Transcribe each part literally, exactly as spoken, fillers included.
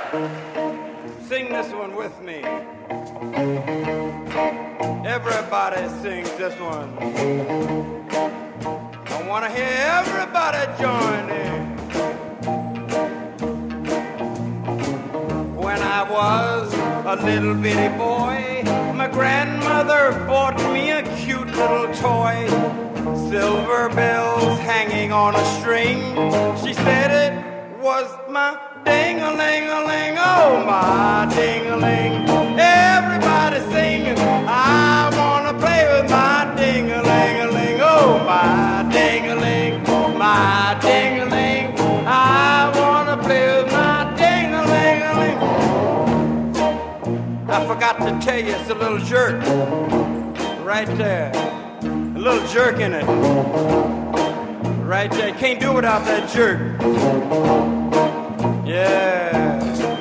Sing this one with me. Everybody sings this one. I want to hear everybody join in. When I was a little bitty boy, my grandmother bought me a cute little toy. Silver bells hanging on a string. She said it was my ding-a-ling-a-ling, oh my ding-a-ling. Everybody sing, I wanna play with my ding-a-ling-a-ling, oh my ding-a-ling, my ding-a-ling. I wanna play with my ding-a-ling-a-ling. I forgot to tell you, it's a little jerk right there. A little jerk in it. Right there. Can't do without that jerk. Yeah.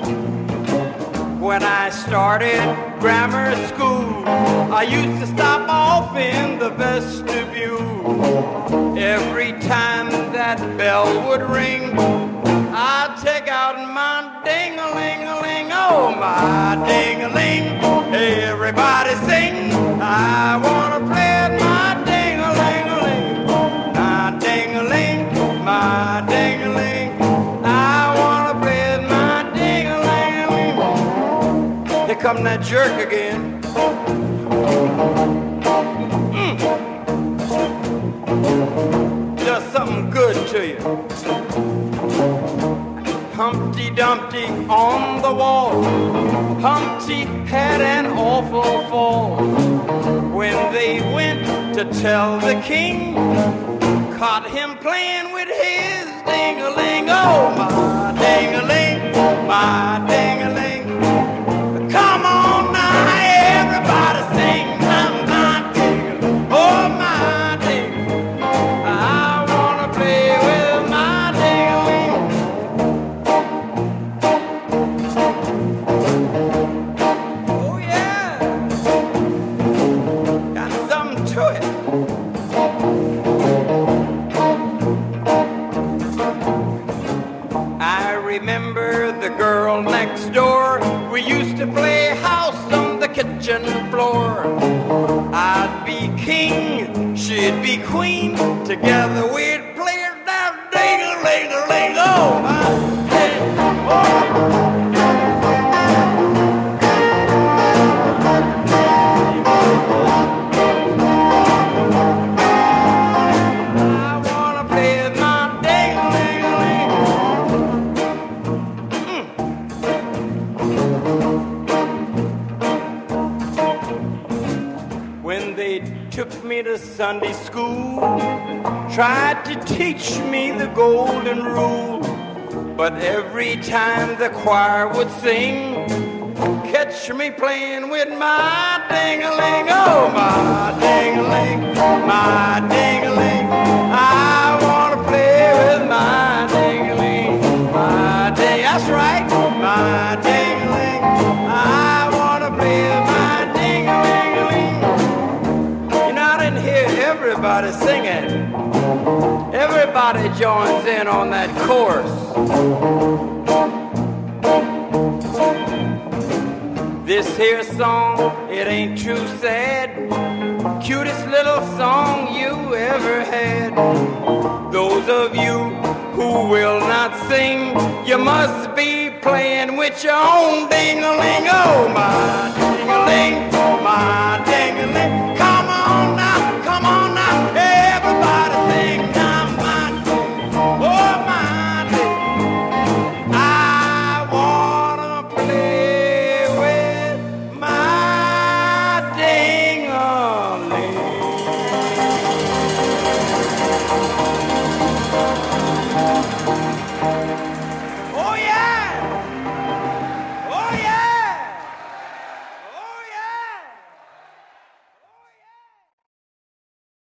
When I started grammar school, I used to stop off in the vestibule. Every time that bell would ring, I'd take out my ding-a-ling-a-ling, oh my ding-a-ling. Hey, everybody sing, I wanna play with my ding-a-ling-a-ling, my ding-a-ling, my ding-a-ling. I wanna play with my ding-a-ling-a-ling. Here come that jerk again. Mm. Does something good to you. Humpty Dumpty on the wall. Humpty had an awful fall. When they went to tell the king, caught him playing with his ding-a-ling. Oh, my ding-a-ling, my ding-a-ling. Come on now, everybody sing my, my ding-a-ling. Oh, my ding-a-ling. I wanna play with my ding-a-ling. Oh, yeah. Got something to it. I remember the girl next door. We used to play house on the kitchen floor. I'd be king, she'd be queen. Together we'd play it down, ding-a-ling-a-ling. Oh, my ding. Oh. Took me to Sunday school, tried to teach me the golden rule, but every time the choir would sing, catch me playing with my ding-a-ling, oh my ding-a-ling, my ding-a-ling. I wanna play with my ding-a-ling, my ding, that's right, my ding-a-ling. I wanna play with my ding-a-ling. Everybody singing. Everybody joins in on that chorus. This here song, it ain't too sad. Cutest little song you ever had. Those of you who will not sing, you must be playing with your own ding-a-ling. Oh, my ding-a-ling, my ding-a-ling.